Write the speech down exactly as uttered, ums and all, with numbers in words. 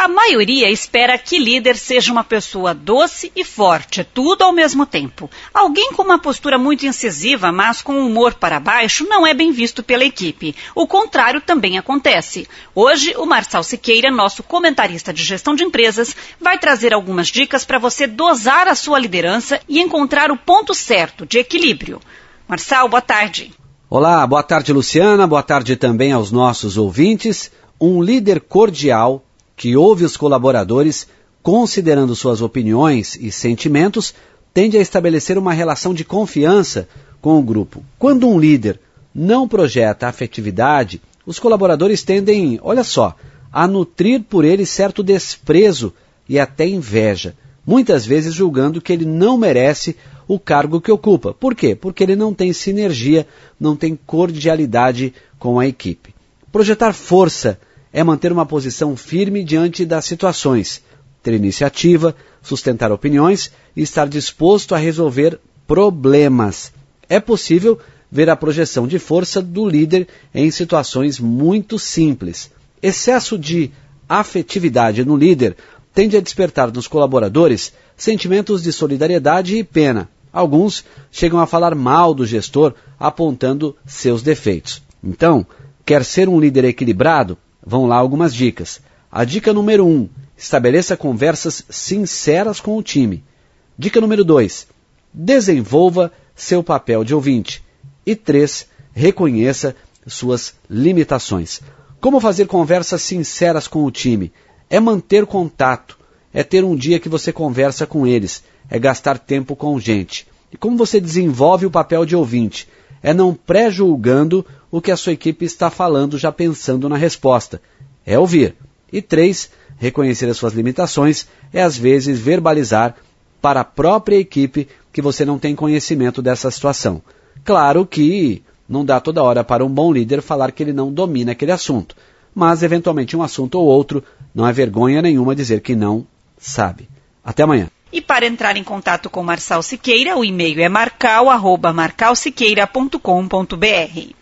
A maioria espera que líder seja uma pessoa doce e forte, tudo ao mesmo tempo. Alguém com uma postura muito incisiva, mas com o humor para baixo, não é bem visto pela equipe. O contrário também acontece. Hoje, o Marçal Siqueira, nosso comentarista de gestão de empresas, vai trazer algumas dicas para você dosar a sua liderança e encontrar o ponto certo de equilíbrio. Marçal, boa tarde. Olá, boa tarde, Luciana. Boa tarde também aos nossos ouvintes. Um líder cordial que ouve os colaboradores, considerando suas opiniões e sentimentos, tende a estabelecer uma relação de confiança com o grupo. Quando um líder não projeta afetividade, os colaboradores tendem, olha só, a nutrir por ele certo desprezo e até inveja, muitas vezes julgando que ele não merece o cargo que ocupa. Por quê? Porque ele não tem sinergia, não tem cordialidade com a equipe. Projetar força é manter uma posição firme diante das situações, ter iniciativa, sustentar opiniões e estar disposto a resolver problemas. É possível ver a projeção de força do líder em situações muito simples. Excesso de afetividade no líder tende a despertar nos colaboradores sentimentos de solidariedade e pena. Alguns chegam a falar mal do gestor, apontando seus defeitos. Então, quer ser um líder equilibrado? Vão lá algumas dicas. A dica número um, estabeleça conversas sinceras com o time. Dica número dois, desenvolva seu papel de ouvinte. E três, reconheça suas limitações. Como fazer conversas sinceras com o time? É manter contato, é ter um dia que você conversa com eles, é gastar tempo com gente. E como você desenvolve o papel de ouvinte? É não pré-julgando o que a sua equipe está falando, já pensando na resposta. É ouvir. E três, reconhecer as suas limitações, é às vezes verbalizar para a própria equipe que você não tem conhecimento dessa situação. Claro que não dá toda hora para um bom líder falar que ele não domina aquele assunto, mas eventualmente um assunto ou outro, não é vergonha nenhuma dizer que não sabe. Até amanhã. E para entrar em contato com Marçal Siqueira, o e-mail é marcal arroba marcal siqueira ponto com ponto br.